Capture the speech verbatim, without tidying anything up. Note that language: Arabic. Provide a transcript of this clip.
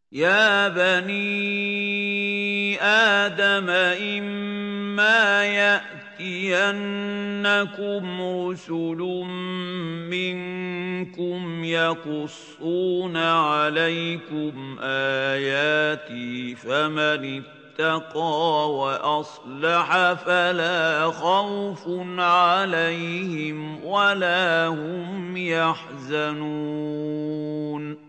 يَا بَنِي آدَمَ إِمَّا يَأْتِيَنَّكُمْ رُسُلٌ مِّنكُمْ يَقُصُّونَ عَلَيْكُمْ آيَاتِي فَمَنِ اتَّقَىٰ وَأَصْلَحَ فَلَا خَوْفٌ عَلَيْهِمْ وَلَا هُمْ يَحْزَنُونَ